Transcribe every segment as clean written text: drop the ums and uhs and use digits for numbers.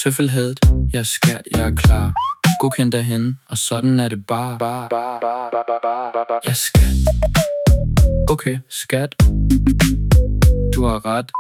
Tøffelhedet, jeg skat, jeg er klar. Godkendt af hende, og sådan er det bare. Jeg skat. Okay, skat. Du har ret.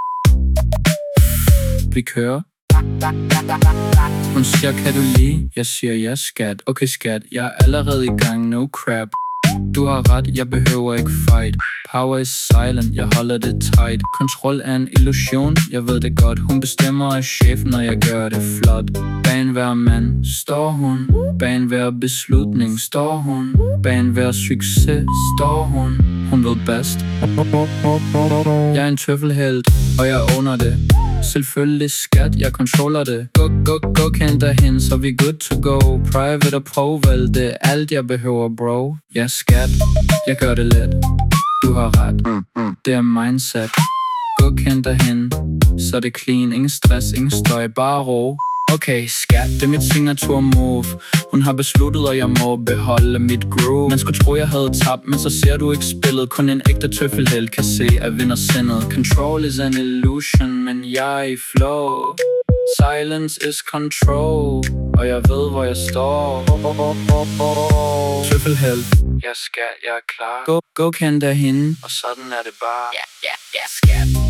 Vi kører. Hun siger, kan du lide? Jeg siger, ja skat. Okay skat, jeg er allerede i gang, no crap. Du har ret, jeg behøver ikke fight. Power is silent, jeg holder det tight. Kontrol er en illusion, jeg ved det godt. Hun bestemmer af chef, når jeg gør det flot. Bag hver mand står hun. Bag hver beslutning står hun. Bag hver succes står hun. Hun ved bedst. Jeg er en tøffelhelt, og jeg owner det. Selvfølgelig skat, jeg controller det. Go kendt af hende, så vi good to go. Private og pro-valg, det er alt jeg behøver bro. Ja skat, jeg gør det let. Du har ret, det er mindset. Go kendt af hende, så det clean. Ingen stress, ingen støj, bare ro. Okay skat, det er mit signature move. Hun har besluttet, og jeg må beholde mit groove. Man skulle tro, jeg havde tabt, men så ser du ikke spillet. Kun en ægte tøffelhelt kan se, at vinder sindet. Control is an illusion, men jeg er i flow. Silence is control, og jeg ved, hvor jeg står. Tøffelhelt, jeg skat, jeg er klar. Go kendt af hende, og sådan er det bare. Ja, skat.